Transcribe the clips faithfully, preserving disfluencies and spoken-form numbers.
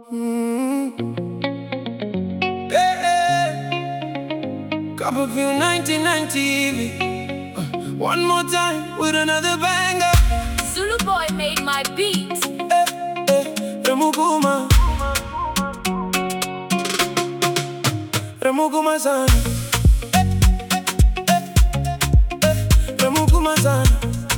Mm. Hey, hey. Copperfield nineteen ninety T V. Uh, one more time with another banger. Zulu Boy made my beat. Hey, hey. Remuguma Remuguma sana. Hey, hey, hey. Remuguma sana.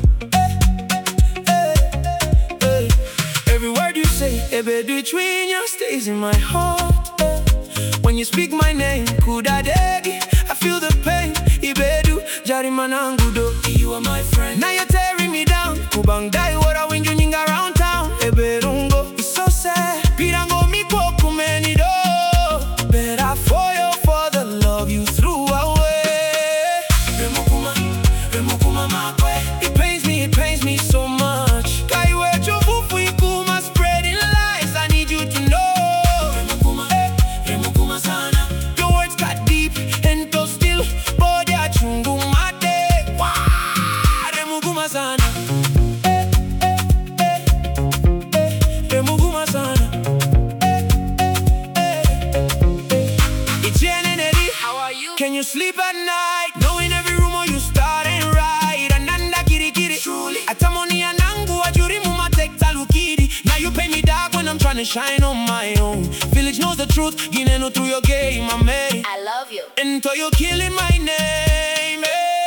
Hey, hey, hey. Every word you say, every between you stays in my heart. When you speak my name, Kudadegi, I feel the pain. Ibedu, Jari Manangudo, you are my friend. Now you're tearing me down. Kubangdai, what I win you around town. Eberungo, it's so sad. Pirango mi kumenido. Better for you for the love you threw away. Remukuma, Remukuma makwe. It pains me, it pains me so much. Kaiwe chufufu ikuma spreading lies. I need you to know. Remukuma, eh, Remukuma sana. Your words cut deep and to still. Body achungu mate. Wah, Remukuma sana. Eh, eh, eh, eh, Remukuma sana. Eh, eh, eh. It's Eddie. How are you? Can you sleep at night? Knowing every rumor you start ain't right. Ananda kiri kiri. Truly. Atamoni anangu ajuri muma tek talukiri. Now you pay me dark when I'm trying to shine on my own. Village knows the truth. Gineno through your game, I'm made. I love you. Until you're killing my name.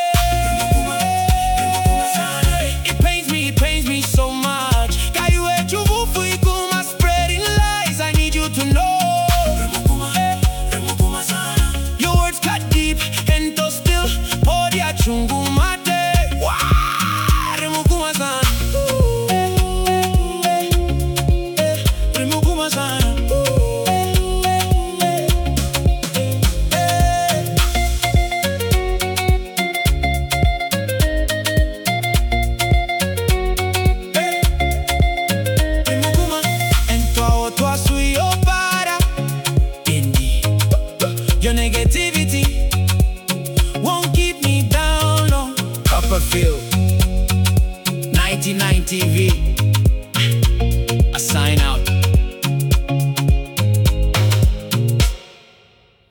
It pains me, it pains me so much. Kaiwe chuvufu ikuma spreading lies. I need you to know. Your words cut deep and to still. Body achungu mate. Wah, Remukuma sana. Remukuma sana. Remukuma. Ento tua sui para. Indi. Your negativity won't keep me down, no. Copperfield nineteen ninety T V.